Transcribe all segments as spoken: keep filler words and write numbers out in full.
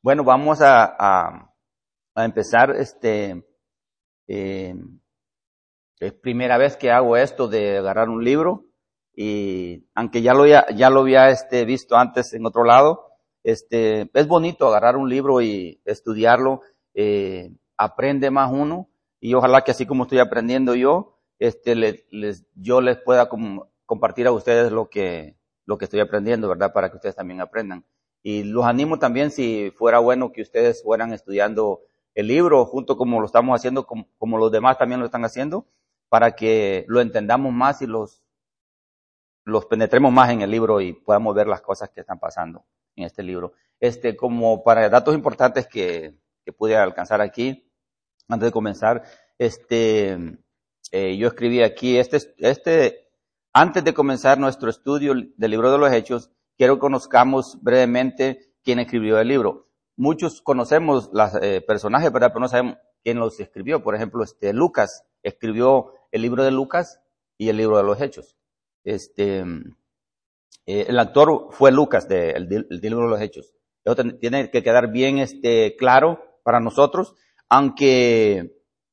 Bueno, vamos a, a, a empezar. Este, eh, es primera vez que hago esto de agarrar un libro, y aunque ya lo ya, ya lo había este, visto antes en otro lado, este, es bonito agarrar un libro y estudiarlo. Eh, aprende más uno, y ojalá que así como estoy aprendiendo yo, este, les, les, yo les pueda com, compartir a ustedes lo que lo que estoy aprendiendo, ¿verdad? Para que ustedes también aprendan. Y los animo también, si fuera bueno que ustedes fueran estudiando el libro, junto como lo estamos haciendo, como, como los demás también lo están haciendo, para que lo entendamos más y los, los penetremos más en el libro y podamos ver las cosas que están pasando en este libro. Este, como para datos importantes que, que pude alcanzar aquí, antes de comenzar, este, eh, yo escribí aquí, este, este, antes de comenzar nuestro estudio del libro de los Hechos, quiero que conozcamos brevemente quién escribió el libro. Muchos conocemos los eh, personajes, ¿verdad? Pero no sabemos quién los escribió. Por ejemplo, este, Lucas escribió el libro de Lucas y el libro de los Hechos. Este, eh, el actor fue Lucas de, el, del libro de los Hechos. Eso tiene que quedar bien este, claro para nosotros, aunque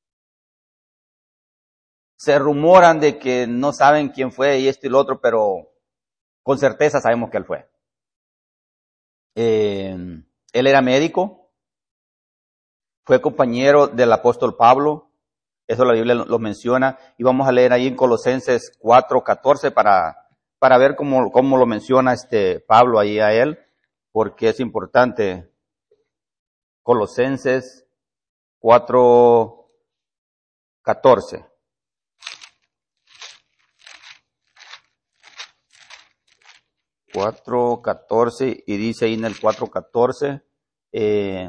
se rumoran de que no saben quién fue y esto y lo otro, pero con certeza sabemos que él fue. Eh, él era médico, fue compañero del apóstol Pablo, eso la Biblia lo, lo menciona, y vamos a leer ahí en Colosenses cuatro catorce para, para ver cómo, cómo lo menciona este Pablo ahí a él, porque es importante. Colosenses cuatro catorce. cuatro catorce, y dice ahí en el cuatro catorce, eh,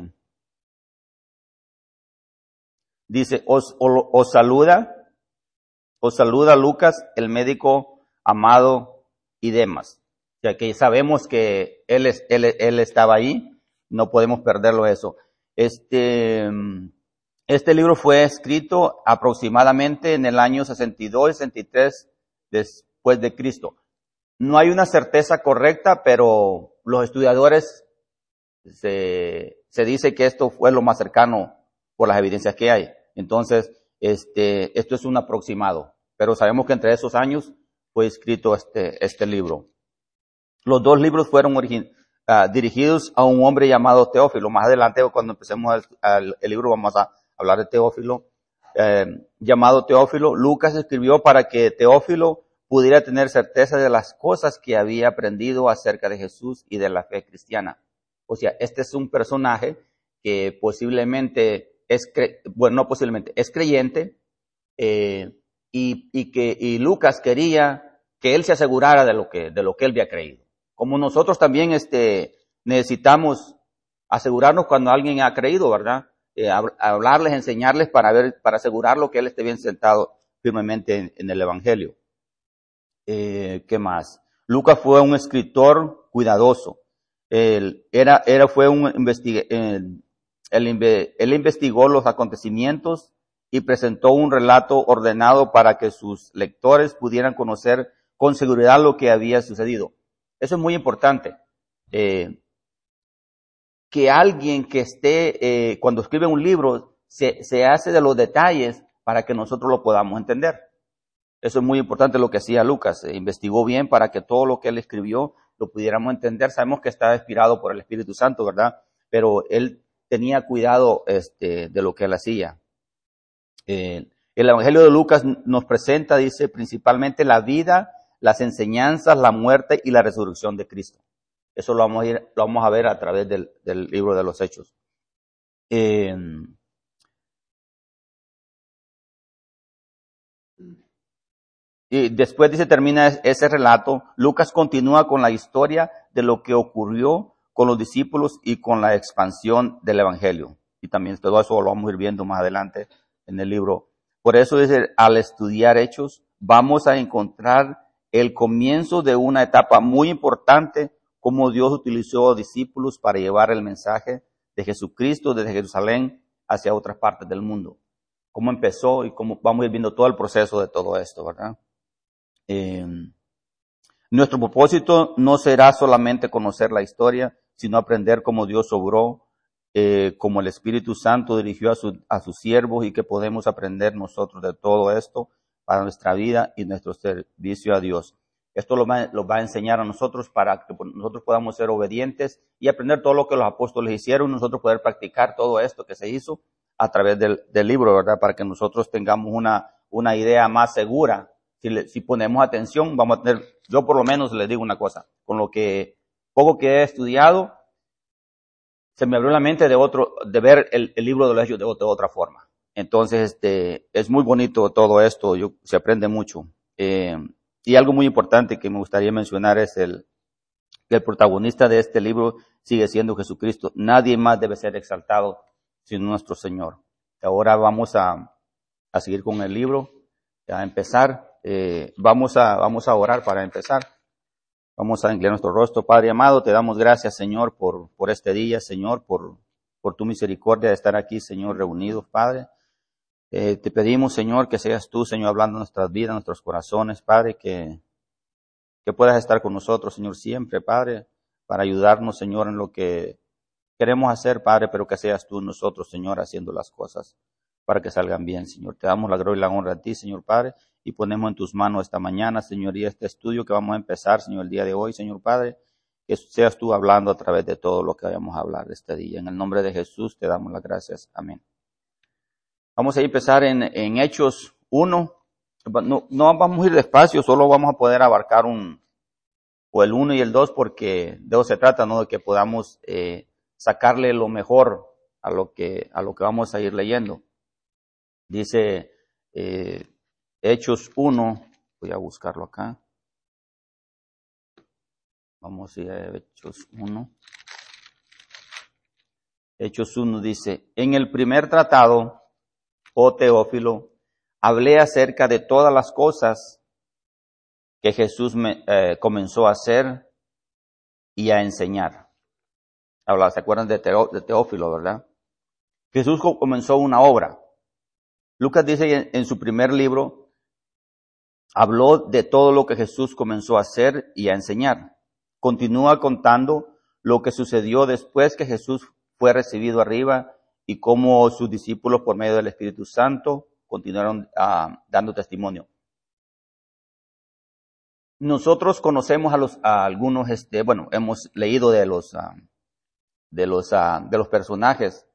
dice, os, os, os saluda, os saluda Lucas, el médico amado, y demás. O sea que sabemos que él, es, él, él estaba ahí, no podemos perderlo eso. Este, este libro fue escrito aproximadamente en el año sesenta y dos, sesenta y tres después de Cristo. No hay una certeza correcta, pero los estudiadores se, se dice que esto fue lo más cercano por las evidencias que hay. Entonces, este, esto es un aproximado, pero sabemos que entre esos años fue escrito este, este libro. Los dos libros fueron origin, uh, dirigidos a un hombre llamado Teófilo. Más adelante, cuando empecemos el, el, el libro, vamos a hablar de Teófilo, eh, llamado Teófilo. Lucas escribió para que Teófilo pudiera tener certeza de las cosas que había aprendido acerca de Jesús y de la fe cristiana. O sea, este es un personaje que posiblemente es, cre bueno, no posiblemente, es creyente, eh, y, y que y Lucas quería que él se asegurara de lo que, de lo que él había creído. Como nosotros también este, necesitamos asegurarnos cuando alguien ha creído, ¿verdad? Eh, hablarles, enseñarles para ver, para asegurarlo que él esté bien sentado firmemente en, en el Evangelio. Eh, ¿Qué más? Lucas fue un escritor cuidadoso. Él, era, era, fue un investiga, él, él, él investigó los acontecimientos y presentó un relato ordenado para que sus lectores pudieran conocer con seguridad lo que había sucedido. Eso es muy importante. Eh, que alguien que esté, eh, cuando escribe un libro, se, se hace de los detalles para que nosotros lo podamos entender. Eso es muy importante lo que hacía Lucas. Se investigó bien para que todo lo que él escribió lo pudiéramos entender. Sabemos que estaba inspirado por el Espíritu Santo, ¿verdad? Pero él tenía cuidado este, de lo que él hacía. Eh, el Evangelio de Lucas nos presenta, dice, principalmente la vida, las enseñanzas, la muerte y la resurrección de Cristo. Eso lo vamos a, ir, lo vamos a ver a través del, del libro de los Hechos. Eh, Y después dice, termina ese relato, Lucas continúa con la historia de lo que ocurrió con los discípulos y con la expansión del Evangelio. Y también todo eso lo vamos a ir viendo más adelante en el libro. Por eso dice, al estudiar Hechos, vamos a encontrar el comienzo de una etapa muy importante, cómo Dios utilizó discípulos para llevar el mensaje de Jesucristo desde Jerusalén hacia otras partes del mundo. Cómo empezó y cómo vamos a ir viendo todo el proceso de todo esto, ¿verdad? Eh, nuestro propósito no será solamente conocer la historia, sino aprender cómo Dios obró eh, como el Espíritu Santo dirigió a, su, a sus siervos y que podemos aprender nosotros de todo esto para nuestra vida y nuestro servicio a Dios. Esto lo va, lo va a enseñar a nosotros para que nosotros podamos ser obedientes y aprender todo lo que los apóstoles hicieron, nosotros poder practicar todo esto que se hizo a través del, del libro, ¿verdad? Para que nosotros tengamos una, una idea más segura. Si, le, si ponemos atención, vamos a tener, yo por lo menos les digo una cosa, con lo que poco que he estudiado, se me abrió la mente de otro, de ver el, el libro de los Hechos de, de otra forma. Entonces, este, es muy bonito todo esto, yo, se aprende mucho. Eh, y algo muy importante que me gustaría mencionar es el, que el protagonista de este libro sigue siendo Jesucristo. Nadie más debe ser exaltado sino nuestro Señor. Ahora vamos a, a seguir con el libro, a empezar. Eh, vamos a, vamos a orar para empezar. Vamos a inclinar nuestro rostro. Padre amado, te damos gracias, Señor, por, por este día, Señor, por, por tu misericordia de estar aquí, Señor, reunidos, Padre. Eh, te pedimos, Señor, que seas tú, Señor, hablando en nuestras vidas, en nuestros corazones, Padre, que, que puedas estar con nosotros, Señor, siempre, Padre, para ayudarnos, Señor, en lo que queremos hacer, Padre, pero que seas tú nosotros, Señor, haciendo las cosas para que salgan bien, Señor. Te damos la gloria y la honra a ti, Señor Padre, y ponemos en tus manos esta mañana, Señor, y este estudio que vamos a empezar, Señor, el día de hoy, Señor Padre, que seas tú hablando a través de todo lo que vayamos a hablar este día. En el nombre de Jesús te damos las gracias. Amén. Vamos a empezar en, en Hechos uno. No, no vamos a ir despacio, solo vamos a poder abarcar un, o el uno y el dos, porque de eso se trata, ¿no? De que podamos eh, sacarle lo mejor a lo que, a lo que vamos a ir leyendo. Dice eh, Hechos uno, voy a buscarlo acá. Vamos a ir a Hechos uno. Hechos uno dice, en el primer tratado, oh Teófilo, hablé acerca de todas las cosas que Jesús me, eh, comenzó a hacer y a enseñar. Habla, ¿se acuerdan de, Teó, de Teófilo, verdad? Jesús comenzó una obra. Lucas dice en, en su primer libro, habló de todo lo que Jesús comenzó a hacer y a enseñar. Continúa contando lo que sucedió después que Jesús fue recibido arriba y cómo sus discípulos por medio del Espíritu Santo continuaron uh, dando testimonio. Nosotros conocemos a los a algunos, este, bueno, hemos leído de los uh, de los uh, de los personajes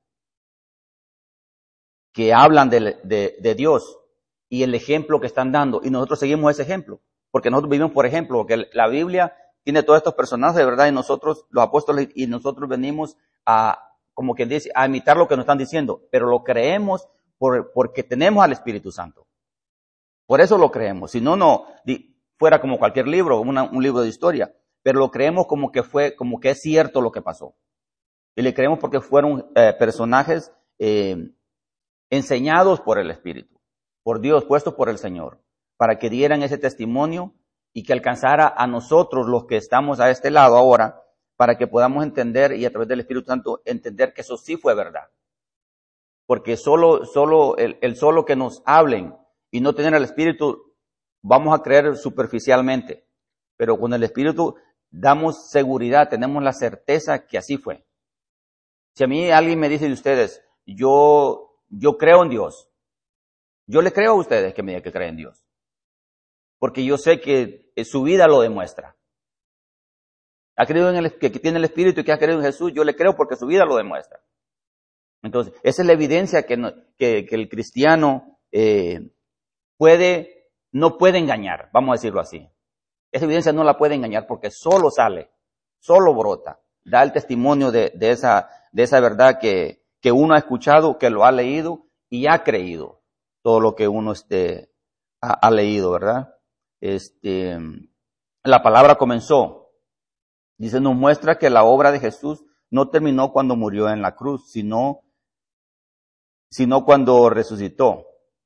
que hablan de, de, de Dios y el ejemplo que están dando, y nosotros seguimos ese ejemplo, porque nosotros vivimos por ejemplo, porque la Biblia tiene todos estos personajes de verdad, y nosotros, los apóstoles, y nosotros venimos a, como quien dice, a imitar lo que nos están diciendo, pero lo creemos por, porque tenemos al Espíritu Santo. Por eso lo creemos, si no, no, fuera como cualquier libro, una, un libro de historia, pero lo creemos como que fue, como que es cierto lo que pasó. Y le creemos porque fueron eh, personajes eh, enseñados por el Espíritu, por Dios, puestos por el Señor, para que dieran ese testimonio y que alcanzara a nosotros, los que estamos a este lado ahora, para que podamos entender y a través del Espíritu Santo entender que eso sí fue verdad. Porque solo, solo el, el solo que nos hablen y no tener el Espíritu, vamos a creer superficialmente. Pero con el Espíritu damos seguridad, tenemos la certeza que así fue. Si a mí alguien me dice de ustedes, yo, yo creo en Dios, yo le creo a ustedes que me digan que creen en Dios. Porque yo sé que su vida lo demuestra. Ha creído en el que tiene el Espíritu y que ha creído en Jesús, yo le creo porque su vida lo demuestra. Entonces, esa es la evidencia que, no, que, que el cristiano eh, puede, no puede engañar, vamos a decirlo así. Esa evidencia no la puede engañar porque solo sale, solo brota, da el testimonio de, de, esa, de esa verdad que, que uno ha escuchado, que lo ha leído y ha creído todo lo que uno este, ha, ha leído, ¿verdad? Este, la palabra comenzó. Dice, nos muestra que la obra de Jesús no terminó cuando murió en la cruz, sino, sino cuando resucitó.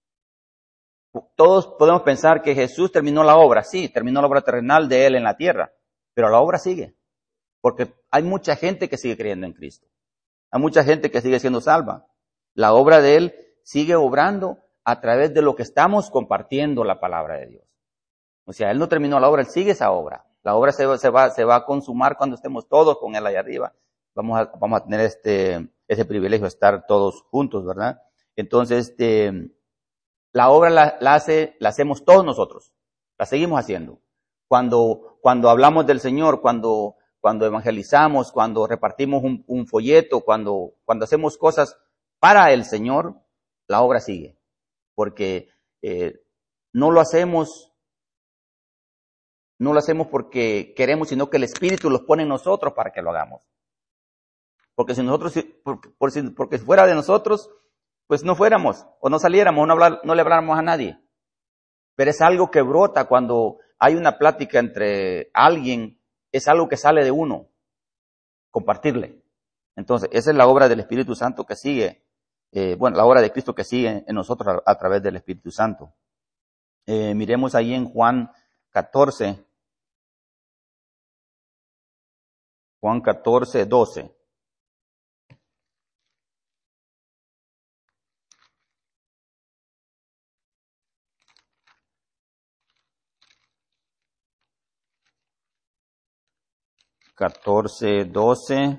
Todos podemos pensar que Jesús terminó la obra, sí, terminó la obra terrenal de Él en la tierra, pero la obra sigue, porque hay mucha gente que sigue creyendo en Cristo, hay mucha gente que sigue siendo salva. La obra de Él sigue obrando a través de lo que estamos compartiendo la palabra de Dios. O sea, Él no terminó la obra, Él sigue esa obra. La obra se, se, va, se va a consumar cuando estemos todos con Él allá arriba. vamos a, vamos a tener este, ese privilegio de estar todos juntos, ¿verdad? Entonces, este, la obra la, la hace, la hacemos todos nosotros, la seguimos haciendo. Cuando, cuando hablamos del Señor, cuando, cuando evangelizamos, cuando repartimos un, un folleto, cuando, cuando hacemos cosas para el Señor, la obra sigue. Porque eh, no lo hacemos, no lo hacemos porque queremos, sino que el Espíritu los pone en nosotros para que lo hagamos. Porque si nosotros, porque, porque si fuera de nosotros, pues no fuéramos, o no saliéramos, no, hablar, no le habláramos a nadie. Pero es algo que brota cuando hay una plática entre alguien, es algo que sale de uno, compartirle. Entonces, esa es la obra del Espíritu Santo que sigue, eh, bueno, la obra de Cristo que sigue en nosotros a, a través del Espíritu Santo. Eh, miremos ahí en Juan catorce, Juan catorce, doce. catorce, doce.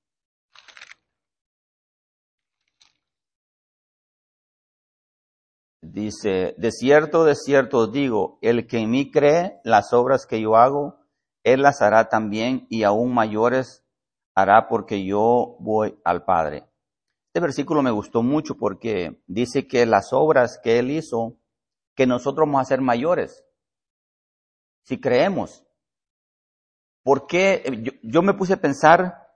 Dice, de cierto, de cierto os digo, el que en mí cree, las obras que yo hago, él las hará también y aún mayores hará porque yo voy al Padre. Este versículo me gustó mucho porque dice que las obras que él hizo, que nosotros vamos a hacer mayores, si creemos. ¿Por qué? Yo, yo me puse a pensar,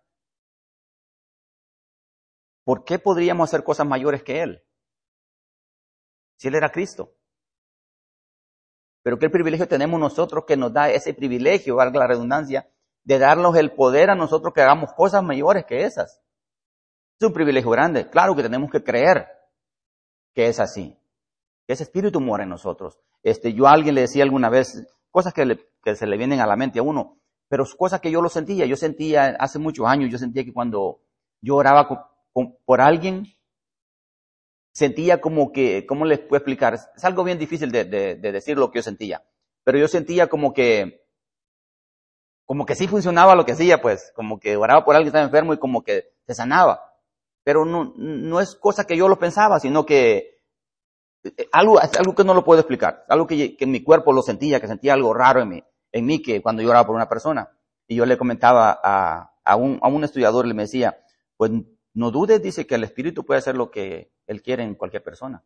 ¿por qué podríamos hacer cosas mayores que él? Si él era Cristo. Pero qué privilegio tenemos nosotros que nos da ese privilegio, valga la redundancia, de darnos el poder a nosotros que hagamos cosas mayores que esas. Es un privilegio grande. Claro que tenemos que creer que es así. Que ese espíritu mora en nosotros. Este, yo a alguien le decía alguna vez cosas que, le, que se le vienen a la mente a uno, pero cosas que yo lo sentía. Yo sentía, hace muchos años, yo sentía que cuando yo oraba con, con, por alguien, sentía como que, ¿cómo les puedo explicar? Es algo bien difícil de, de, de decir lo que yo sentía, pero yo sentía como que, como que sí funcionaba lo que hacía, pues, como que oraba por alguien que estaba enfermo y como que se sanaba. Pero no, no es cosa que yo lo pensaba, sino que algo, es algo que no lo puedo explicar, algo que, que en mi cuerpo lo sentía, que sentía algo raro en mí, en mí que cuando yo oraba por una persona. Y yo le comentaba a, a, un, a un estudiador, le me decía, pues no dudes, dice que el Espíritu puede hacer lo que Él quiere en cualquier persona.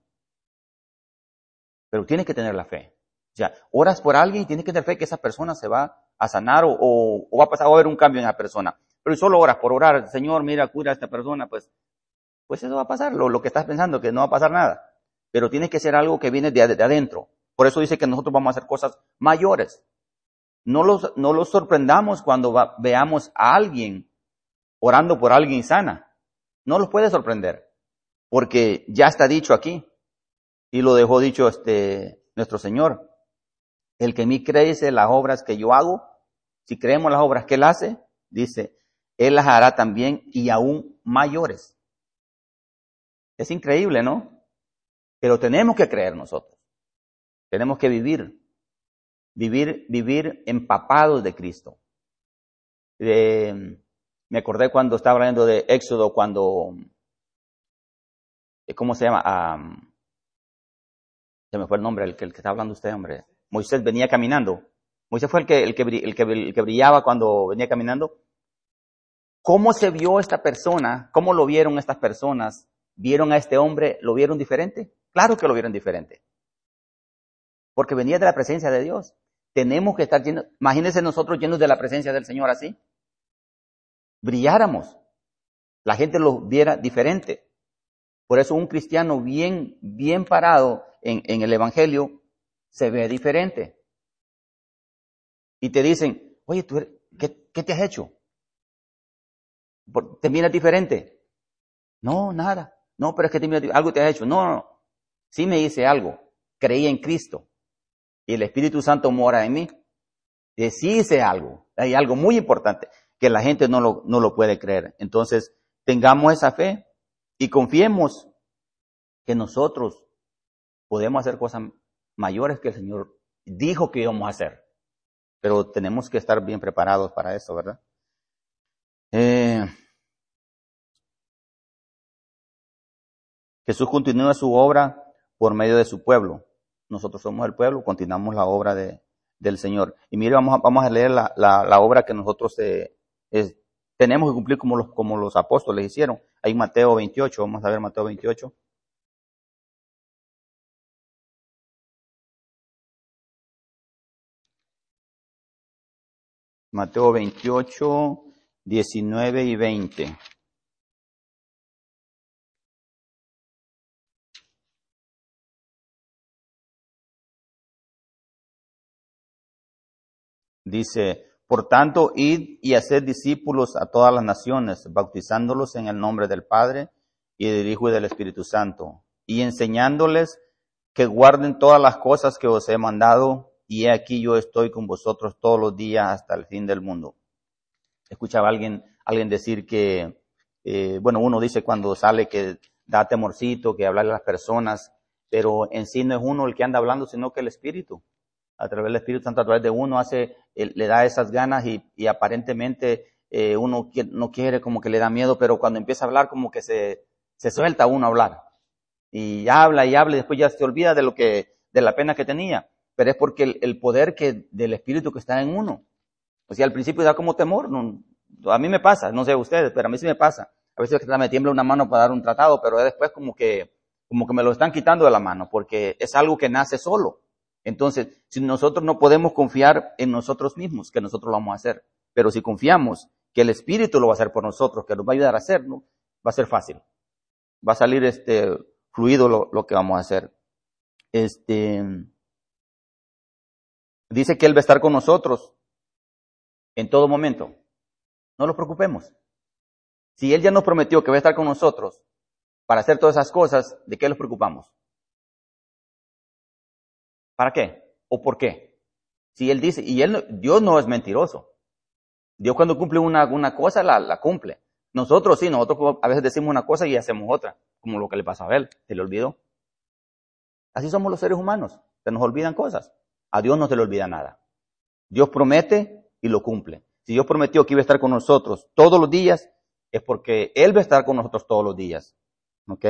Pero tienes que tener la fe. O sea, oras por alguien y tienes que tener fe que esa persona se va a sanar o, o, o va a pasar, va a haber un cambio en la persona. Pero si solo oras por orar, Señor, mira, cura a esta persona, pues, pues eso va a pasar, lo, lo que estás pensando, que no va a pasar nada. Pero tiene que ser algo que viene de, de adentro. Por eso dice que nosotros vamos a hacer cosas mayores. No los, no los sorprendamos cuando va, veamos a alguien orando por alguien sana. No los puede sorprender, porque ya está dicho aquí, y lo dejó dicho este nuestro Señor. El que en mí cree dice las obras que yo hago, si creemos las obras que Él hace, dice, Él las hará también y aún mayores. Es increíble, ¿no? Pero tenemos que creer nosotros. Tenemos que vivir, vivir, vivir empapados de Cristo. Eh, me acordé cuando estaba hablando de Éxodo, cuando, ¿cómo se llama? Um, se me fue el nombre, el que, el que está hablando usted, hombre. Moisés venía caminando. Moisés fue el que, el que, el que, el que brillaba cuando venía caminando. ¿Cómo se vio esta persona? ¿Cómo lo vieron estas personas? ¿Vieron a este hombre? ¿Lo vieron diferente? Claro que lo vieron diferente. Porque venía de la presencia de Dios. Tenemos que estar llenos, imagínense nosotros llenos de la presencia del Señor así. Brilláramos. La gente lo viera diferente. Por eso un cristiano bien, bien parado en, en el Evangelio se ve diferente. Y te dicen, oye, ¿tú eres, ¿qué, qué te has hecho? ¿Te miras diferente? No, nada. No, pero es que te miras, algo te has hecho. No, no, no. Sí me hice algo. Creí en Cristo. Y el Espíritu Santo mora en mí. Y sí hice algo. Hay algo muy importante que la gente no lo, no lo puede creer. Entonces, tengamos esa fe y confiemos que nosotros podemos hacer cosas mayores que el Señor dijo que íbamos a hacer. Pero tenemos que estar bien preparados para eso, ¿verdad? Eh, Jesús continúa su obra por medio de su pueblo. Nosotros somos el pueblo, continuamos la obra de, del Señor. Y mire, vamos a, vamos a leer la, la, la obra que nosotros eh, es, tenemos que cumplir como los, como los apóstoles hicieron. Ahí Mateo veintiocho, vamos a ver Mateo veintiocho. Mateo veintiocho, diecinueve y veinte. Dice, por tanto, id y haced discípulos a todas las naciones, bautizándolos en el nombre del Padre y del Hijo y del Espíritu Santo, y enseñándoles que guarden todas las cosas que os he mandado, y he aquí yo estoy con vosotros todos los días hasta el fin del mundo. Escuchaba a alguien, alguien decir que, eh, bueno, uno dice cuando sale que da temorcito, que hablarle a las personas, pero en sí no es uno el que anda hablando, sino que el Espíritu. A través del Espíritu Santo, a través de uno, hace, le da esas ganas y, y aparentemente eh, uno no quiere, como que le da miedo, pero cuando empieza a hablar como que se, se suelta uno a hablar. Y habla y habla y después ya se olvida de lo que, de la pena que tenía. Pero es porque el, el poder que, del Espíritu que está en uno. O sea, al principio da como temor. No, a mí me pasa, no sé ustedes, pero a mí sí me pasa. A veces me tiembla una mano para dar un tratado, pero después como que, como que me lo están quitando de la mano, porque es algo que nace solo. Entonces, si nosotros no podemos confiar en nosotros mismos, que nosotros lo vamos a hacer, pero si confiamos que el Espíritu lo va a hacer por nosotros, que nos va a ayudar a hacerlo, va a ser fácil. Va a salir este fluido lo, lo que vamos a hacer. Este, dice que Él va a estar con nosotros en todo momento. No nos preocupemos. Si Él ya nos prometió que va a estar con nosotros para hacer todas esas cosas, ¿de qué nos preocupamos? ¿Para qué? ¿O por qué? Si Él dice, y él, Dios no es mentiroso. Dios cuando cumple una, una cosa, la, la cumple. Nosotros sí, nosotros a veces decimos una cosa y hacemos otra, como lo que le pasó a Abel, se le olvidó. Así somos los seres humanos, se nos olvidan cosas. A Dios no se le olvida nada. Dios promete y lo cumple. Si Dios prometió que iba a estar con nosotros todos los días, es porque Él va a estar con nosotros todos los días. ¿Ok?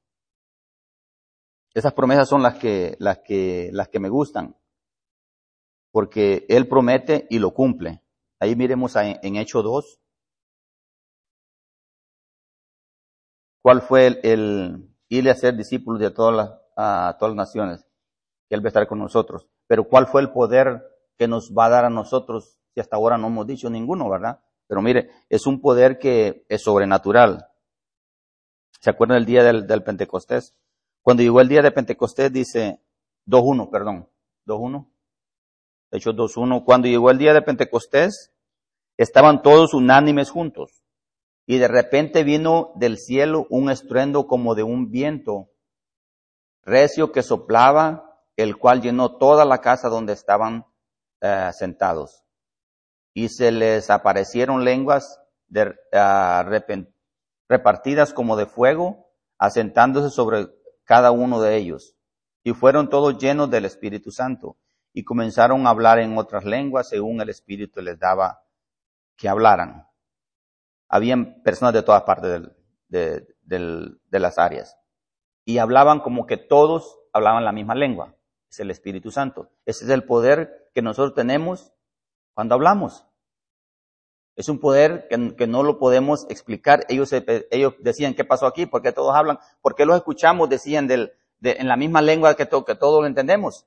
Esas promesas son las que, las que, las que me gustan. Porque Él promete y lo cumple. Ahí miremos en, en Hechos dos. ¿Cuál fue el, el ir a ser discípulos de todas las, a todas las naciones? Que Él va a estar con nosotros. Pero ¿cuál fue el poder que nos va a dar a nosotros? Si hasta ahora no hemos dicho ninguno, ¿verdad? Pero mire, es un poder que es sobrenatural. ¿Se acuerdan del día del, del Pentecostés? Cuando llegó el día de Pentecostés, dice dos uno, perdón, dos uno. Hechos dos uno. Cuando llegó el día de Pentecostés, estaban todos unánimes juntos. Y de repente vino del cielo un estruendo como de un viento recio que soplaba, el cual llenó toda la casa donde estaban eh, sentados. Y se les aparecieron lenguas de, uh, repent, repartidas como de fuego, asentándose sobre cada uno de ellos. Y fueron todos llenos del Espíritu Santo. Y comenzaron a hablar en otras lenguas según el Espíritu les daba que hablaran. Habían personas de todas partes del, de, del, de las áreas. Y hablaban como que todos hablaban la misma lengua. Es el Espíritu Santo. Ese es el poder que nosotros tenemos cuando hablamos. Es un poder que, que no lo podemos explicar. Ellos, ellos decían, ¿qué pasó aquí? ¿Por qué todos hablan? ¿Por qué los escuchamos? Decían del, de, en la misma lengua que, to, que todos lo entendemos.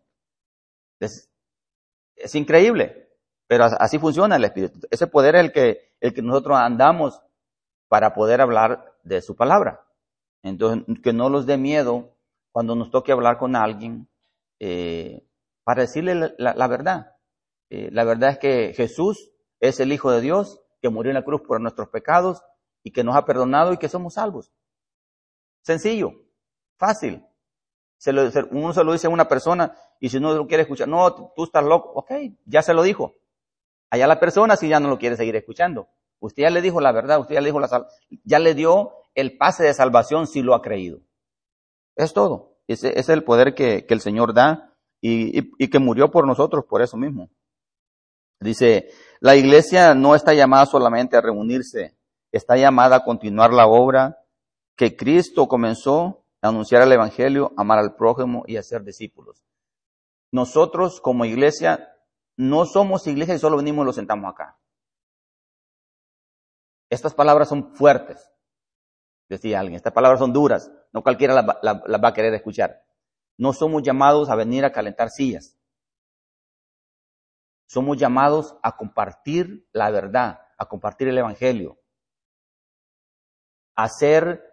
Es, es increíble, pero así funciona el Espíritu. Ese poder es el que, el que nosotros andamos para poder hablar de su palabra. Entonces, que no los dé miedo cuando nos toque hablar con alguien eh, para decirle la, la, la verdad. Eh, la verdad es que Jesús es el Hijo de Dios que murió en la cruz por nuestros pecados y que nos ha perdonado y que somos salvos. Sencillo, fácil. Se lo, uno se lo dice a una persona y si uno lo quiere escuchar, no, tú estás loco, ok, ya se lo dijo. Allá la persona si ya no lo quiere seguir escuchando. Usted ya le dijo la verdad, usted ya le dijo la sal, ya le dio el pase de salvación si lo ha creído. Es todo. Ese, ese es el poder que, que el Señor da y, y, y que murió por nosotros por eso mismo. Dice, la iglesia no está llamada solamente a reunirse, está llamada a continuar la obra que Cristo comenzó anunciar el evangelio, amar al prójimo y hacer discípulos. Nosotros como iglesia no somos iglesia y solo venimos y los sentamos acá. Estas palabras son fuertes, decía alguien. Estas palabras son duras. No cualquiera las va, las, las va a querer escuchar. No somos llamados a venir a calentar sillas. Somos llamados a compartir la verdad, a compartir el evangelio, a ser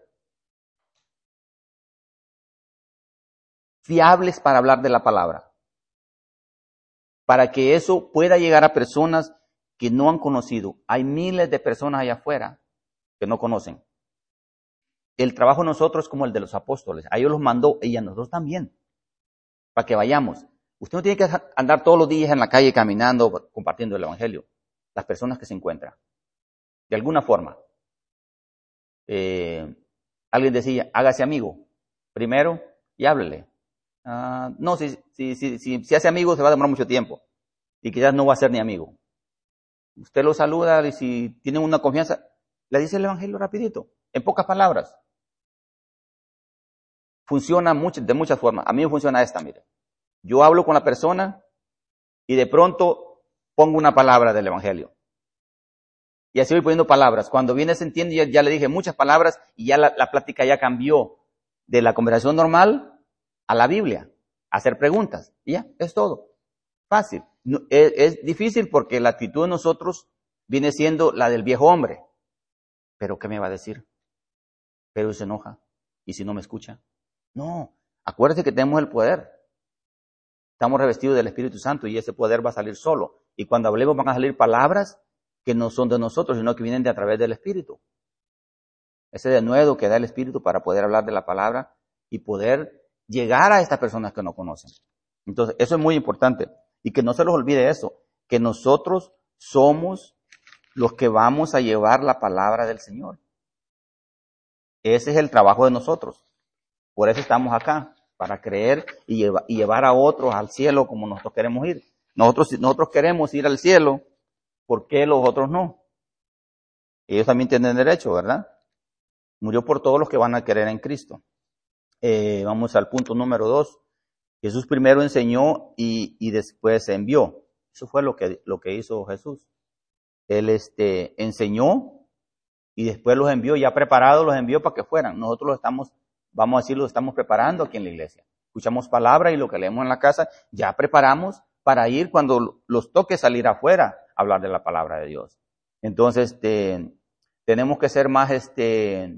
fiables para hablar de la palabra, para que eso pueda llegar a personas que no han conocido. Hay miles de personas allá afuera que no conocen. El trabajo de nosotros es como el de los apóstoles. A ellos los mandó y a nosotros también, para que vayamos. Usted no tiene que andar todos los días en la calle caminando, compartiendo el evangelio. Las personas que se encuentran. De alguna forma. Eh, alguien decía, hágase amigo primero y háblele. Uh, no, si, si, si, si, si hace amigo se va a demorar mucho tiempo. Y quizás no va a ser ni amigo. Usted lo saluda y si tienen una confianza, le dice el evangelio rapidito, en pocas palabras. Funciona mucho, de muchas formas. A mí me funciona esta, mire. Yo hablo con la persona y de pronto pongo una palabra del evangelio. Y así voy poniendo palabras. Cuando viene se entiende, ya, ya le dije muchas palabras y ya la, la plática ya cambió de la conversación normal a la Biblia, a hacer preguntas. Y ya, es todo. Fácil. No, es, es difícil porque la actitud de nosotros viene siendo la del viejo hombre. ¿Pero qué me va a decir? Pero se enoja. ¿Y si no me escucha? No. Acuérdate que tenemos el poder. Estamos revestidos del Espíritu Santo y ese poder va a salir solo. Y cuando hablemos van a salir palabras que no son de nosotros, sino que vienen de a través del Espíritu. Ese denuedo que da el Espíritu para poder hablar de la palabra y poder llegar a estas personas que no conocen. Entonces, eso es muy importante. Y que no se los olvide eso, que nosotros somos los que vamos a llevar la palabra del Señor. Ese es el trabajo de nosotros. Por eso estamos acá, para creer y, lleva, y llevar a otros al cielo como nosotros queremos ir. Nosotros, nosotros queremos ir al cielo, ¿por qué los otros no? Ellos también tienen derecho, ¿verdad? Murió por todos los que van a querer en Cristo. Eh, vamos al punto número dos. Jesús primero enseñó y, y después envió. Eso fue lo que, lo que hizo Jesús. Él este, enseñó y después los envió, ya preparados los envió para que fueran. Nosotros los estamos, vamos a decir, los estamos preparando aquí en la iglesia. Escuchamos palabra y lo que leemos en la casa, ya preparamos para ir cuando los toque salir afuera a hablar de la palabra de Dios. Entonces, este, tenemos que ser más, este,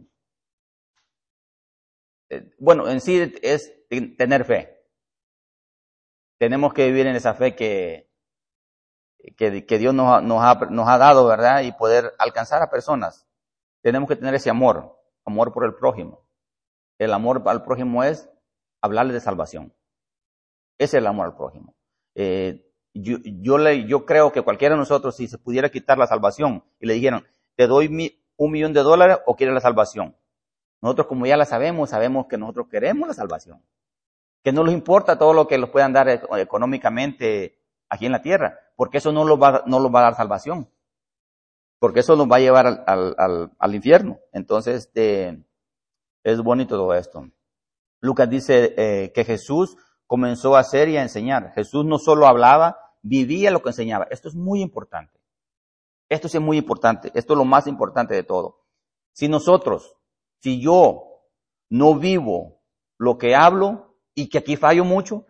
eh, bueno, en sí es tener fe. Tenemos que vivir en esa fe que, que, que Dios nos, nos, ha, nos ha dado, ¿verdad? Y poder alcanzar a personas. Tenemos que tener ese amor, amor por el prójimo. El amor al prójimo es hablarle de salvación. Ese es el amor al prójimo. Eh, yo, yo, le, yo creo que cualquiera de nosotros, si se pudiera quitar la salvación y le dijeran, te doy mi, un millón de dólares o quieres la salvación. Nosotros, como ya la sabemos, sabemos que nosotros queremos la salvación. Que no les importa todo lo que los puedan dar económicamente aquí en la tierra, porque eso no los va, no los va a dar salvación. Porque eso nos va a llevar al, al, al, al infierno. Entonces, este, es bonito todo esto. Lucas dice eh, que Jesús comenzó a hacer y a enseñar. Jesús no solo hablaba, vivía lo que enseñaba. Esto es muy importante. Esto sí es muy importante. Esto es lo más importante de todo. Si nosotros, si yo no vivo lo que hablo, y que aquí fallo mucho,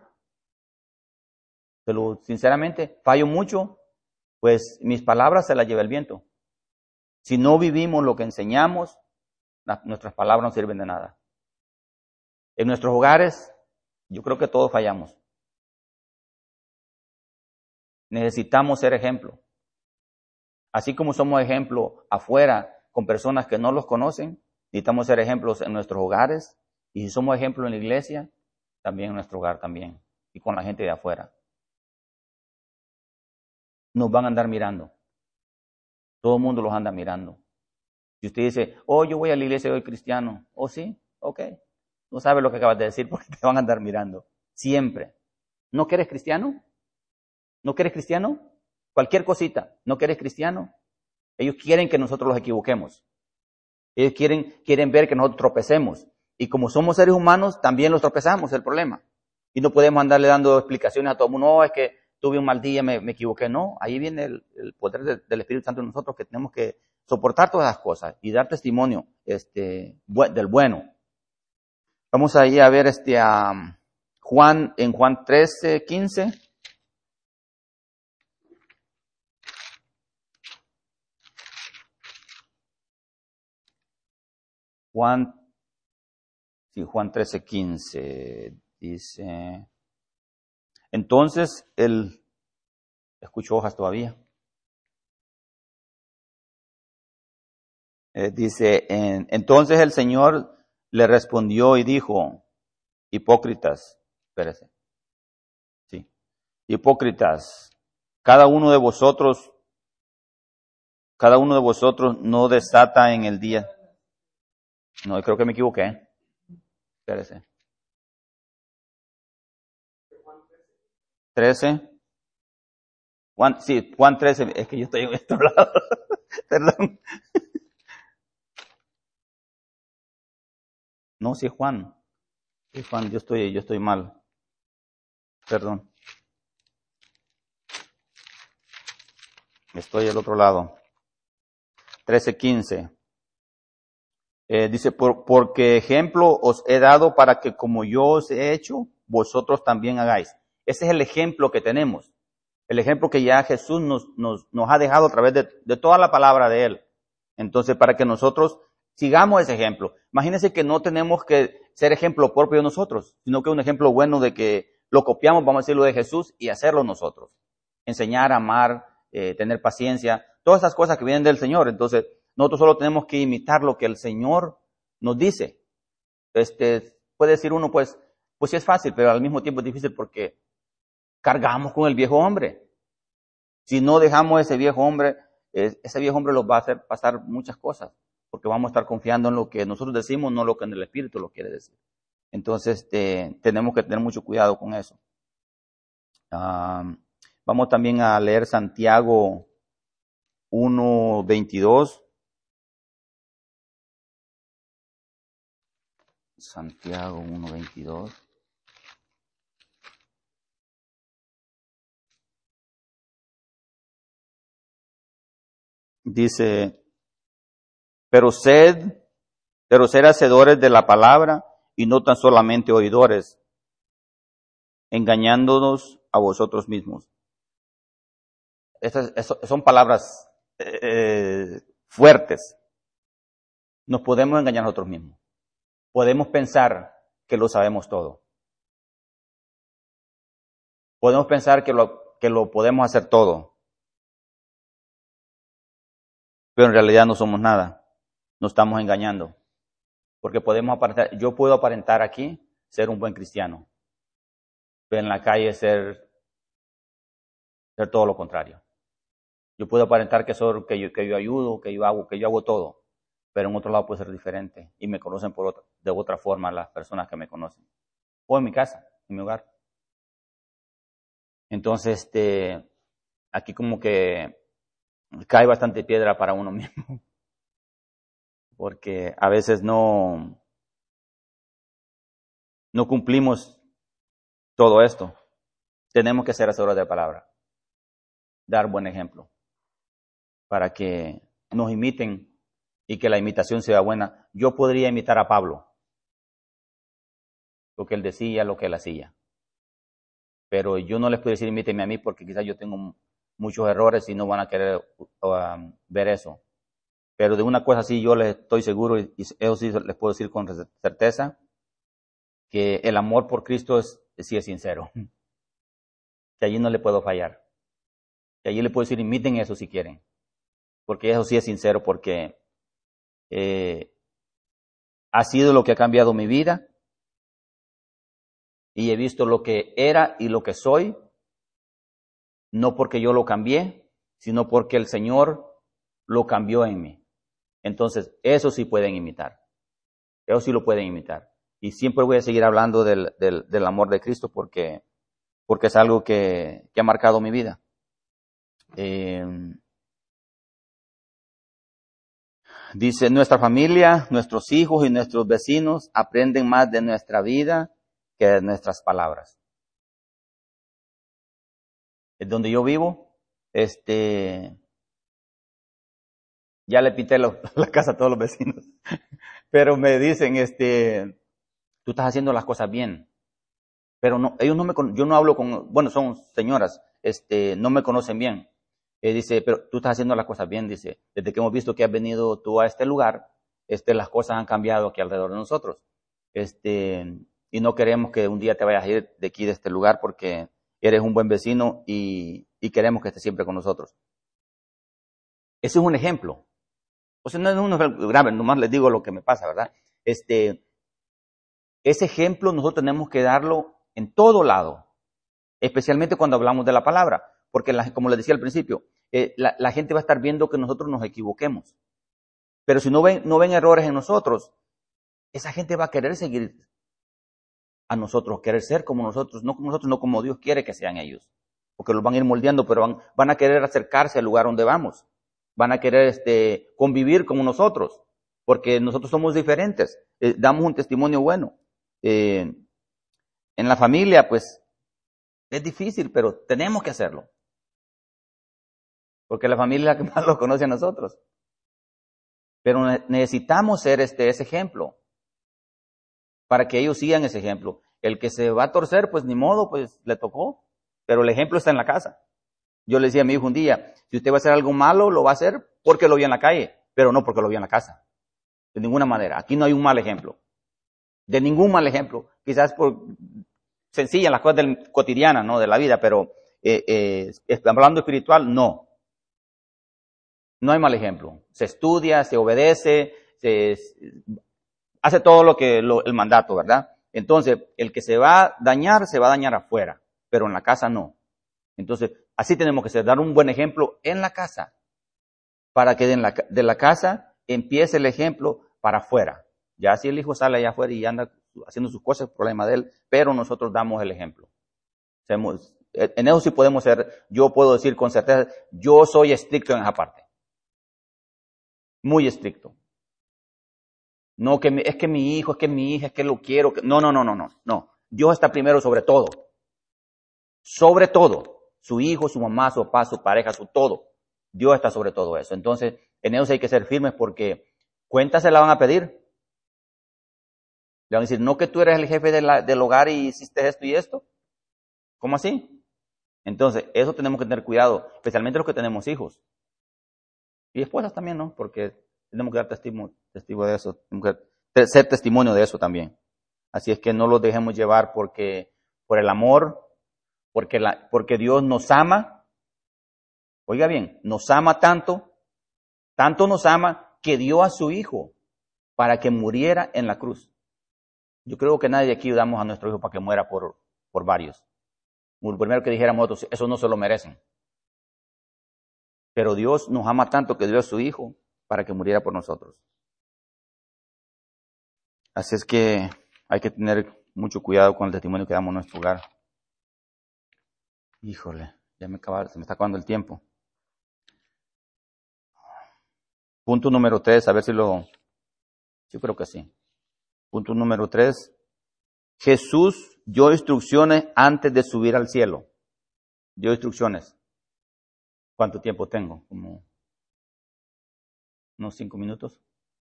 pero sinceramente fallo mucho, pues mis palabras se las lleva el viento. Si no vivimos lo que enseñamos, la, nuestras palabras no sirven de nada. En nuestros hogares, yo creo que todos fallamos. Necesitamos ser ejemplo. Así como somos ejemplo afuera con personas que no los conocen, necesitamos ser ejemplos en nuestros hogares. Y si somos ejemplo en la iglesia, también en nuestro hogar también. Y con la gente de afuera. Nos van a andar mirando. Todo el mundo los anda mirando. Si usted dice, oh, yo voy a la iglesia y soy cristiano. Oh, sí, ok. No sabes lo que acabas de decir porque te van a andar mirando. Siempre. ¿No que eres cristiano? ¿No que eres cristiano? Cualquier cosita. ¿No que eres cristiano? Ellos quieren que nosotros los equivoquemos. Ellos quieren, quieren ver que nosotros tropecemos. Y como somos seres humanos, también los tropezamos, es el problema. Y no podemos andarle dando explicaciones a todo el mundo, no, es que tuve un mal día, me, me equivoqué. No, ahí viene el, el poder de, del Espíritu Santo en nosotros, que tenemos que soportar todas las cosas y dar testimonio este, bu del bueno. Vamos ahí a ver este a Juan, en Juan trece, quince. Juan, sí, Juan trece, quince, dice, entonces él, escucho hojas todavía, eh, dice, en, entonces el Señor le respondió y dijo, hipócritas, espérese, sí, hipócritas, cada uno de vosotros, cada uno de vosotros no desata en el día, no, creo que me equivoqué, espérese, trece, Juan, sí, Juan trece, es que yo estoy en este lado, perdón. No, sí, Juan, sí, Juan, yo estoy, yo estoy mal, perdón, estoy al otro lado, trece, quince, eh, dice, Por, porque ejemplo os he dado para que como yo os he hecho, vosotros también hagáis. Ese es el ejemplo que tenemos. El ejemplo que ya Jesús nos, nos, nos ha dejado a través de, de toda la palabra de Él. Entonces, para que nosotros sigamos ese ejemplo. Imagínense que no tenemos que ser ejemplo propio de nosotros, sino que un ejemplo bueno de que lo copiamos, vamos a decirlo, de Jesús y hacerlo nosotros. Enseñar, amar, eh, tener paciencia, todas esas cosas que vienen del Señor. Entonces, nosotros solo tenemos que imitar lo que el Señor nos dice. Este, puede decir uno, pues, pues sí es fácil, pero al mismo tiempo es difícil porque cargamos con el viejo hombre. Si no dejamos ese viejo hombre, ese viejo hombre nos va a hacer pasar muchas cosas, porque vamos a estar confiando en lo que nosotros decimos, no lo que en el Espíritu lo quiere decir. Entonces, este, tenemos que tener mucho cuidado con eso. Um, vamos también a leer Santiago uno veintidós. Santiago uno veintidós. Dice, pero sed, pero sed hacedores de la palabra y no tan solamente oidores, engañándonos a vosotros mismos. Estas, estas son palabras eh, fuertes. Nos podemos engañar a nosotros mismos. Podemos pensar que lo sabemos todo. Podemos pensar que lo, que lo podemos hacer todo. Pero en realidad no somos nada. Nos estamos engañando. Porque podemos aparentar, yo puedo aparentar aquí ser un buen cristiano. Pero en la calle ser, ser todo lo contrario. Yo puedo aparentar que soy, que yo, que yo ayudo, que yo hago, que yo hago todo. Pero en otro lado puede ser diferente. Y me conocen por otra, de otra forma las personas que me conocen. O en mi casa, en mi hogar. Entonces, este, aquí como que cae bastante piedra para uno mismo. Porque a veces no, no cumplimos todo esto. Tenemos que ser hacedores de la palabra. Dar buen ejemplo. Para que nos imiten y que la imitación sea buena. Yo podría imitar a Pablo. Lo que él decía, lo que él hacía. Pero yo no les puedo decir imítenme a mí porque quizás yo tengo muchos errores y no van a querer uh, ver eso. Pero de una cosa sí yo les estoy seguro y eso sí les puedo decir con certeza, que el amor por Cristo es, sí es sincero. Que allí no le puedo fallar. Que allí le puedo decir imiten eso si quieren. Porque eso sí es sincero porque eh, ha sido lo que ha cambiado mi vida y he visto lo que era y lo que soy, no porque yo lo cambié, sino porque el Señor lo cambió en mí. Entonces, eso sí pueden imitar. Eso sí lo pueden imitar. Y siempre voy a seguir hablando del, del, del amor de Cristo porque, porque es algo que, que ha marcado mi vida. Eh, Dice, nuestra familia, nuestros hijos y nuestros vecinos aprenden más de nuestra vida que de nuestras palabras. Es donde yo vivo, este, ya le pinté lo, la casa a todos los vecinos, pero me dicen, este, tú estás haciendo las cosas bien, pero no, ellos no me, yo no hablo con, bueno, son señoras, este, no me conocen bien. Eh, dice, pero tú estás haciendo las cosas bien, dice, desde que hemos visto que has venido tú a este lugar, este, las cosas han cambiado aquí alrededor de nosotros, este, y no queremos que un día te vayas a ir de aquí, de este lugar, porque eres un buen vecino y, y queremos que estés siempre con nosotros. Ese es un ejemplo. O sea, no es un ejemplo grave, nomás les digo lo que me pasa, ¿verdad? Este, ese ejemplo nosotros tenemos que darlo en todo lado, especialmente cuando hablamos de la palabra, porque la, como les decía al principio, eh, la, la gente va a estar viendo que nosotros nos equivoquemos. Pero si no ven, no ven errores en nosotros, esa gente va a querer seguir a nosotros, querer ser como nosotros, no como nosotros, no como Dios quiere que sean ellos, porque los van a ir moldeando, pero van, van a querer acercarse al lugar donde vamos, van a querer este, convivir como nosotros, porque nosotros somos diferentes, eh, damos un testimonio bueno. Eh, en la familia, pues, es difícil, pero tenemos que hacerlo, porque la familia es la que más lo conoce a nosotros. Pero necesitamos ser este, ese ejemplo, para que ellos sigan ese ejemplo. El que se va a torcer, pues ni modo, pues le tocó, pero el ejemplo está en la casa. Yo le decía a mi hijo un día, si usted va a hacer algo malo, lo va a hacer porque lo vio en la calle, pero no porque lo vio en la casa. De ninguna manera. Aquí no hay un mal ejemplo. De ningún mal ejemplo. Quizás por sencillas las cosas del, cotidianas, ¿no? De la vida, pero eh, eh, hablando espiritual, no. No hay mal ejemplo. Se estudia, se obedece, se hace todo lo que lo, el mandato, ¿verdad? Entonces, el que se va a dañar, se va a dañar afuera, pero en la casa no. Entonces, así tenemos que ser, dar un buen ejemplo en la casa, para que de la, de la casa empiece el ejemplo para afuera. Ya si el hijo sale allá afuera y anda haciendo sus cosas, problema de él, pero nosotros damos el ejemplo. En eso sí podemos ser, yo puedo decir con certeza, yo soy estricto en esa parte. Muy estricto. No, que mi, es que mi hijo, es que mi hija, es que lo quiero. Que, no, no, no, no, no, no. Dios está primero sobre todo. Sobre todo. Su hijo, su mamá, su papá, su pareja, su todo. Dios está sobre todo eso. Entonces, en eso hay que ser firmes porque cuentas se la van a pedir. Le van a decir, no que tú eres el jefe de la, del hogar y hiciste esto y esto. ¿Cómo así? Entonces, eso tenemos que tener cuidado, especialmente los que tenemos hijos. Y esposas también, ¿no? Porque tenemos que dar testimonio, testigo de eso, tenemos que ser testimonio de eso también. Así es que no los dejemos llevar porque, por el amor, porque, la, porque Dios nos ama. Oiga bien, nos ama tanto, tanto nos ama que dio a su hijo para que muriera en la cruz. Yo creo que nadie de aquí damos a nuestro hijo para que muera por, por varios. Lo primero que dijéramos otros, eso no se lo merecen. Pero Dios nos ama tanto que dio a su hijo para que muriera por nosotros. Así es que hay que tener mucho cuidado con el testimonio que damos en nuestro hogar. Híjole, ya me acaba, se me está acabando el tiempo. Punto número tres, a ver si lo... Yo creo que sí. Punto número tres. Jesús dio instrucciones antes de subir al cielo. Dio instrucciones. ¿Cuánto tiempo tengo? Como unos cinco minutos.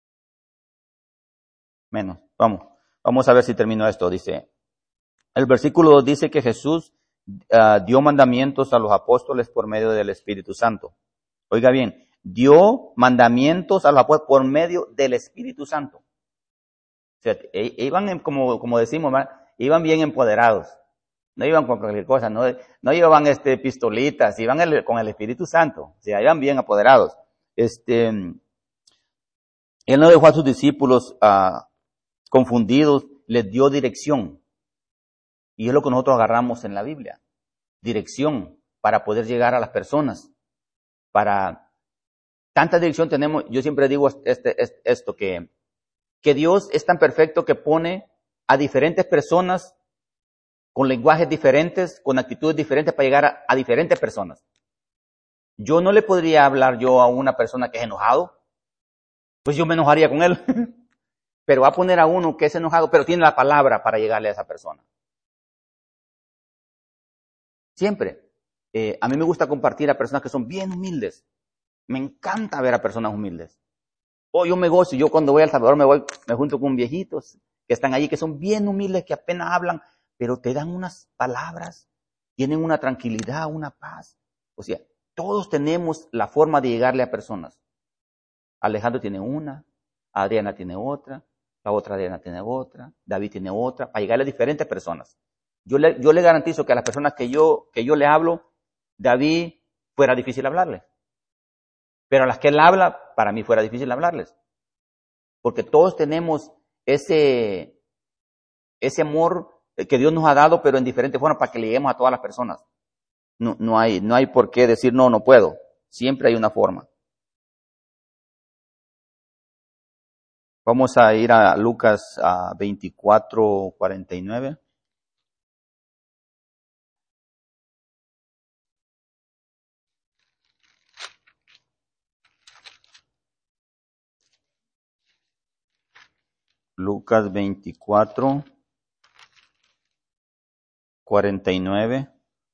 Menos. Vamos. Vamos a ver si termino esto. Dice, el versículo dos dice que Jesús uh, dio mandamientos a los apóstoles por medio del Espíritu Santo. Oiga bien, dio mandamientos a los apóstoles por medio del Espíritu Santo. O sea, iban, como, como decimos, ¿verdad? Iban bien empoderados. No iban con cualquier cosa, no, no llevaban este, pistolitas, iban el, con el Espíritu Santo. O sea, iban bien apoderados. Este, él no dejó a sus discípulos uh, confundidos, les dio dirección. Y es lo que nosotros agarramos en la Biblia. Dirección para poder llegar a las personas. Para tanta dirección tenemos, yo siempre digo este, este, esto, que, que Dios es tan perfecto que pone a diferentes personas con lenguajes diferentes, con actitudes diferentes para llegar a, a diferentes personas. Yo no le podría hablar yo a una persona que es enojado pues yo me enojaría con él. Pero va a poner a uno que es enojado, pero tiene la palabra para llegarle a esa persona. Siempre. Eh, a mí me gusta compartir a personas que son bien humildes. Me encanta ver a personas humildes. O yo me gozo, yo cuando voy a El Salvador me voy, me junto con viejitos que están allí, que son bien humildes, que apenas hablan, pero te dan unas palabras, tienen una tranquilidad, una paz. O sea, todos tenemos la forma de llegarle a personas. Alejandro tiene una, Adriana tiene otra, la otra Adriana tiene otra, David tiene otra, para llegarle a diferentes personas. Yo le, yo le garantizo que a las personas que yo, que yo le hablo, David fuera difícil hablarle. Pero a las que él habla, para mí fuera difícil hablarles. Porque todos tenemos ese, ese amor que Dios nos ha dado, pero en diferentes formas para que le lleguemos a todas las personas. No, no hay, no hay por qué decir no, no puedo. Siempre hay una forma. Vamos a ir a Lucas a veinticuatro, cuarenta y nueve. Lucas veinticuatro, cuarenta y nueve.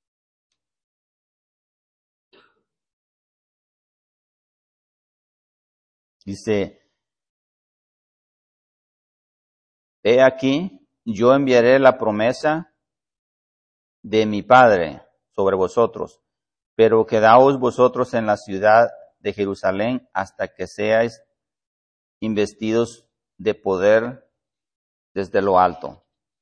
Dice, he aquí, yo enviaré la promesa de mi Padre sobre vosotros, pero quedaos vosotros en la ciudad de Jerusalén hasta que seáis investidos de poder desde lo alto.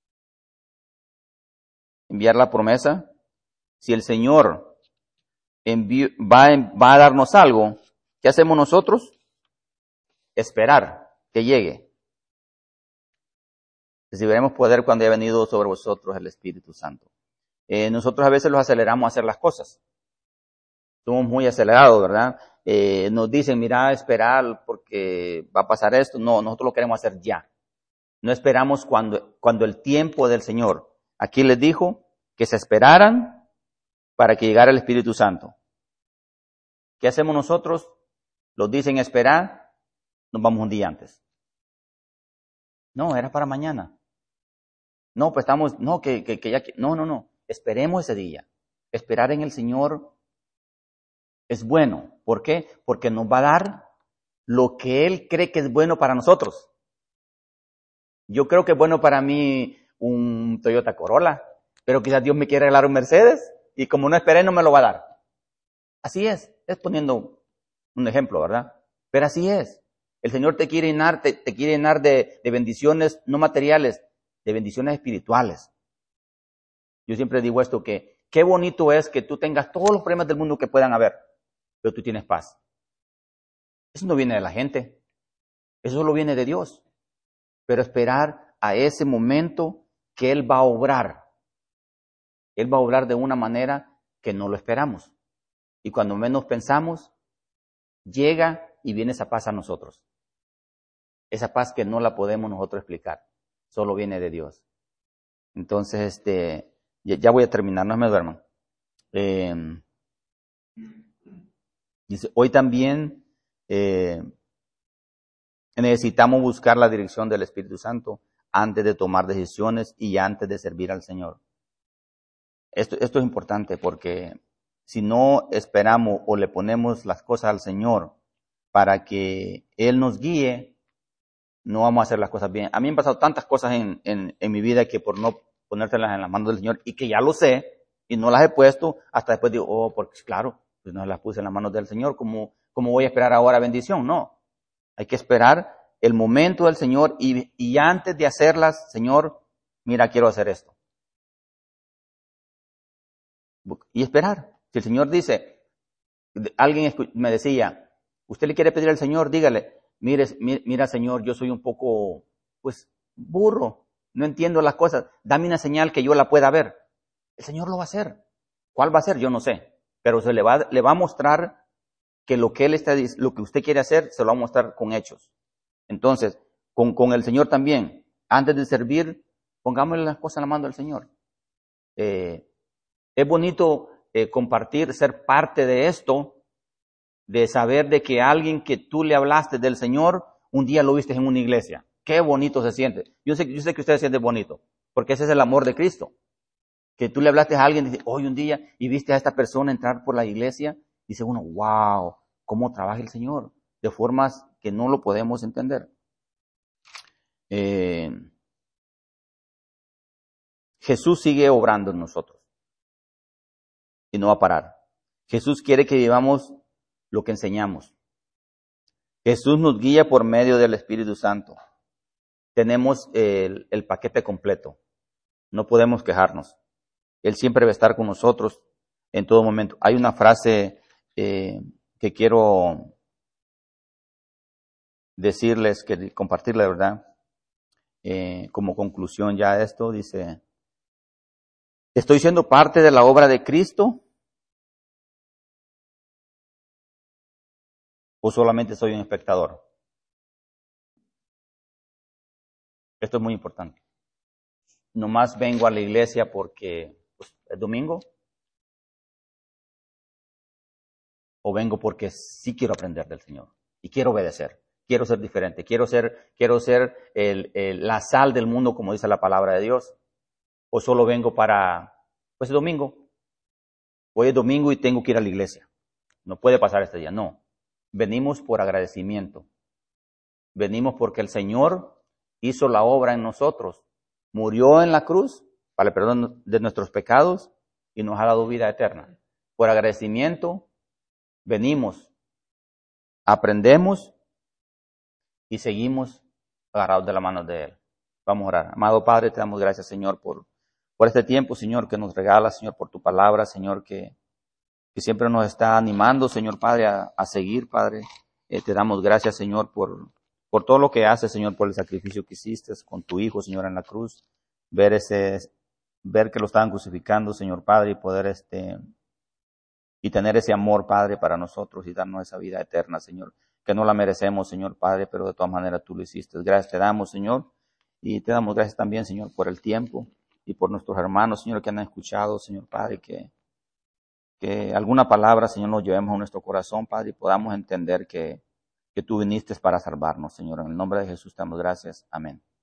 Enviar la promesa. Si el Señor envió, va, va a darnos algo, ¿qué hacemos nosotros? Esperar que llegue. Recibiremos poder cuando haya venido sobre vosotros el Espíritu Santo. Eh, nosotros a veces los aceleramos a hacer las cosas. Somos muy acelerados, ¿verdad? Eh, nos dicen, mira, esperar porque va a pasar esto. No, nosotros lo queremos hacer ya. No esperamos cuando, cuando el tiempo del Señor. Aquí les dijo que se esperaran para que llegara el Espíritu Santo. ¿Qué hacemos nosotros? Los dicen esperar, nos vamos un día antes. No, era para mañana. No, pues estamos, no, que, que, que ya, no, no, no. Esperemos ese día. Esperar en el Señor es bueno. ¿Por qué? Porque nos va a dar lo que Él cree que es bueno para nosotros. Yo creo que es bueno para mí un Toyota Corolla, pero quizás Dios me quiere regalar un Mercedes y como no esperé no me lo va a dar. Así es, es poniendo un ejemplo, ¿verdad? Pero así es. El Señor te quiere llenar, te, te quiere llenar de, de bendiciones no materiales, de bendiciones espirituales. Yo siempre digo esto, que qué bonito es que tú tengas todos los problemas del mundo que puedan haber, pero tú tienes paz. Eso no viene de la gente, eso solo viene de Dios. Pero esperar a ese momento que Él va a obrar. Él va a obrar de una manera que no lo esperamos. Y cuando menos pensamos, llega y viene esa paz a nosotros. Esa paz que no la podemos nosotros explicar, solo viene de Dios. Entonces, este, ya voy a terminar, no me duerman. Eh, dice, hoy también eh, necesitamos buscar la dirección del Espíritu Santo antes de tomar decisiones y antes de servir al Señor. Esto, esto es importante porque si no esperamos o le ponemos las cosas al Señor para que Él nos guíe, no vamos a hacer las cosas bien. A mí me han pasado tantas cosas en, en, en mi vida que por no ponérselas en las manos del Señor y que ya lo sé y no las he puesto, hasta después digo, oh, porque claro, pues no las puse en las manos del Señor, ¿cómo, cómo voy a esperar ahora bendición? No, hay que esperar el momento del Señor y, y antes de hacerlas, Señor, mira, quiero hacer esto. Y esperar. Si el Señor dice, alguien me decía, usted le quiere pedir al Señor, dígale, mire, mira Señor, yo soy un poco, pues, burro, no entiendo las cosas, dame una señal que yo la pueda ver. El Señor lo va a hacer. ¿Cuál va a ser? Yo no sé, pero se le va, le va a mostrar que lo que él está, lo que usted quiere hacer, se lo va a mostrar con hechos. Entonces, con, con el Señor también, antes de servir, pongámosle las cosas en la mano del Señor. Eh, es bonito eh, compartir, ser parte de esto, de saber de que alguien que tú le hablaste del Señor, un día lo viste en una iglesia. Qué bonito se siente. Yo sé, yo sé que ustedes sienten bonito, porque ese es el amor de Cristo. Que tú le hablaste a alguien, dice, hoy un día, y viste a esta persona entrar por la iglesia, dice uno, wow, cómo trabaja el Señor, de formas que no lo podemos entender. Eh, Jesús sigue obrando en nosotros y no va a parar. Jesús quiere que vivamos lo que enseñamos. Jesús nos guía por medio del Espíritu Santo. Tenemos el, el paquete completo. No podemos quejarnos. Él siempre va a estar con nosotros en todo momento. Hay una frase eh, que quiero decirles, que compartirla, ¿verdad? Eh, como conclusión ya de esto, dice, ¿estoy siendo parte de la obra de Cristo o solamente soy un espectador? Esto es muy importante. Nomás vengo a la iglesia porque pues, es domingo, o vengo porque sí quiero aprender del Señor y quiero obedecer, quiero ser diferente, quiero ser, quiero ser el, el, la sal del mundo, como dice la palabra de Dios, o solo vengo para, pues es domingo, hoy es domingo y tengo que ir a la iglesia, no puede pasar este día, no, venimos por agradecimiento, venimos porque el Señor hizo la obra en nosotros, murió en la cruz para el perdón de nuestros pecados y nos ha dado vida eterna. Por agradecimiento venimos, aprendemos y seguimos agarrados de la mano de Él. Vamos a orar. Amado Padre, te damos gracias, Señor, por, por este tiempo, Señor, que nos regalas, Señor, por tu palabra, Señor, que, que siempre nos está animando, Señor Padre, a, a seguir, Padre. Eh, te damos gracias, Señor, por, por todo lo que haces, Señor, por el sacrificio que hiciste con tu Hijo, Señor, en la cruz. Ver ese, ver que lo estaban crucificando, Señor Padre, y poder este, y tener ese amor, Padre, para nosotros y darnos esa vida eterna, Señor, que no la merecemos, Señor Padre, pero de todas maneras tú lo hiciste. Gracias te damos, Señor, y te damos gracias también, Señor, por el tiempo y por nuestros hermanos, Señor, que han escuchado, Señor Padre, que, que alguna palabra, Señor, nos llevemos a nuestro corazón, Padre, y podamos entender que, que tú viniste para salvarnos, Señor. En el nombre de Jesús te damos gracias. Amén.